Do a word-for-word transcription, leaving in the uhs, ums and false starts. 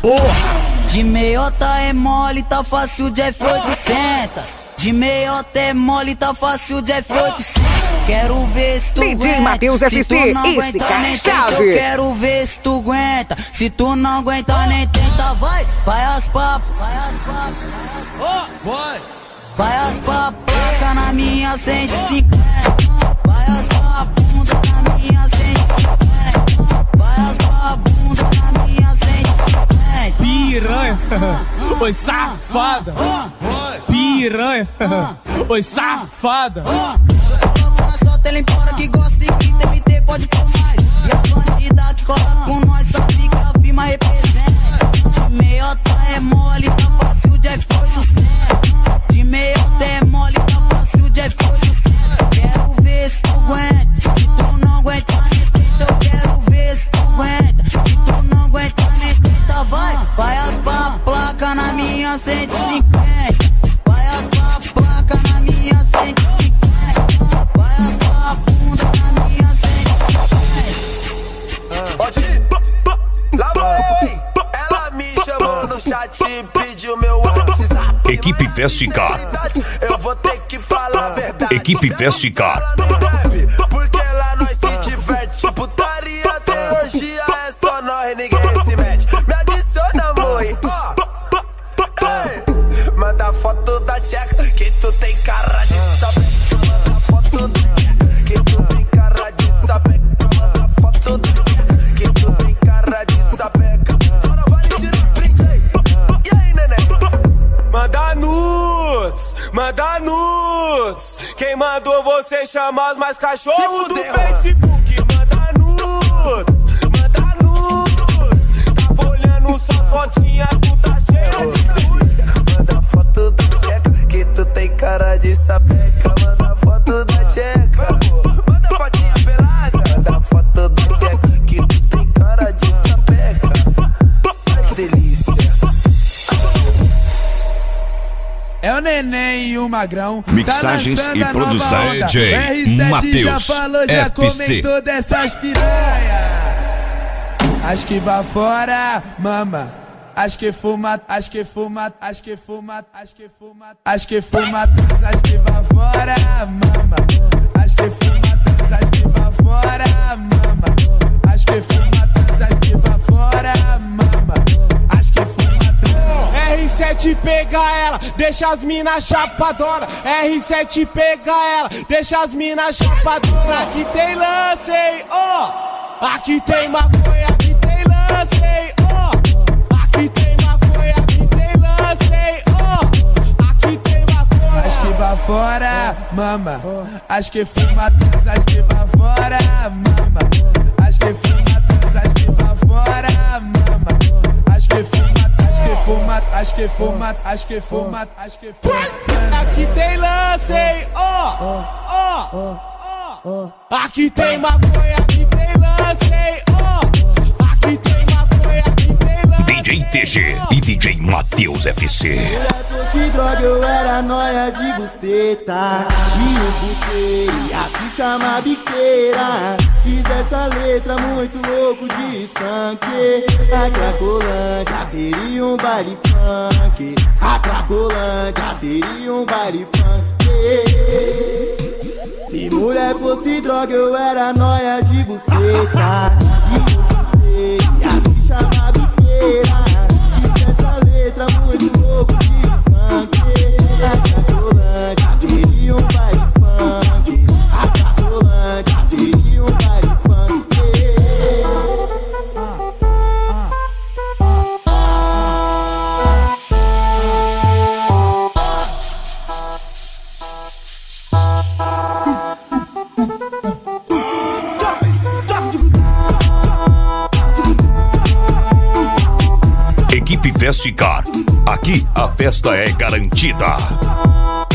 porra. De meiota é mole, tá fácil de F oitocentos. De meiota é mole, tá fácil de F oitocentos. Quero ver se tu D J aguenta. Matheus Se F C, tu não esse aguenta, cara nem é tenta. chave. Eu quero ver se tu aguenta. Se tu não aguenta, nem tenta. Vai, vai as papas, vai as papas. Vai. Vai as papas na minha cento e cinquenta. Vai as papas na minha cento e cinquenta. Vai as papas na minha cento e cinquenta. Piranha, oi safada. Piranha, oi safada. Só tem embora que gosta de grita, M T pode por mais. E a bandida que cola com nós sabe que a firma representa. De meiota é mole, tá fácil de F oitocentos. De meiota é mole, tá fácil de F oitocentos. Quero ver se tu aguenta. Se tu não aguenta, nem tenta. Eu quero ver se tu aguenta. Se tu não aguenta, nem tenta. Vai, vai as pa placa na minha cento e cinquenta. Vai as pa placa na minha cento e cinquenta. Vai as pa bunda na minha cento e cinquenta. Pode ir, lá vai. Ela me chamou no chat e pediu meu WhatsApp. Equipe Festicar. Eu vou ter que falar a verdade. Equipe Festicar. Porque lá nós se diverte. Putaria tem orgia, é só nós, ninguém se mete. Me adiciona, amor, ó. Manda foto da tcheca, que tu tem cara de saber. Manda foto da tcheca, que tu tem cara de saber. Manda foto da tcheca, que tu tem cara de saber. Só não vale tirar print aí. E aí, neném? Manda nudes, manda nudes. Quem mandou você chamar os mais cachorros do Facebook? Manda nudes, manda nudes. Tava olhando só fotinha, tu tá cheia de luz. Manda foto da tcheca, que tu tem cara de sapeca. Manda foto da tcheca, manda fotinha pelada. Manda foto da tcheca, que tu tem cara de sapeca. Ai que delícia. É o Neném e o Magrão. Mixagens tá e produção D D J R sete Matheus já falou, já F C. comentou dessas piranha. Acho que vai fora, mama. Acho que fuma, acho que fuma, acho que fuma, acho que fuma, acho que fuma, acho que vai fora, mama. Acho que fuma, acho que vai fora, mama. Acho que fuma, acho que vai fora, mama. Acho que fuma, R sete pega ela, deixa as mina chapadona. R sete pega ela, deixa as mina chapadona. Aqui tem lance, hein, ó. Aqui tem maconha, aqui tem lance, hein, ó. Aqui tem maconha, aqui tem lance, hein, ó. Aqui tem maconha. acho que vai fora, mama. Acho que fuma, acho que vai fora, mama. Acho que fuma, acho que vai fora, mama. Acho que fuma, acho que fuma, acho que fuma, acho que fuma, acho que fuma. Aqui tem lance, hein, ó, ó, ó. Aqui tem maconha, aqui tem lance, hein, ó. Aqui tem maconha, aqui tem lance. D J T G e D J Matheus F C. De droga eu era nóia de buceta. E eu botei a ficha chama biqueira. Fiz essa letra muito louco de skunk. A Cracolândia seria um baile funk. A Cracolândia seria um baile funk. Se mulher fosse droga eu era nóia de buceta. E eu botei a ficha chama biqueira. Fiz essa letra muito louco de skunk. A Cracolândia seria um baile funk. A Cracolândia seria um baile funk. Equipe Festicar. Aqui a festa é garantida.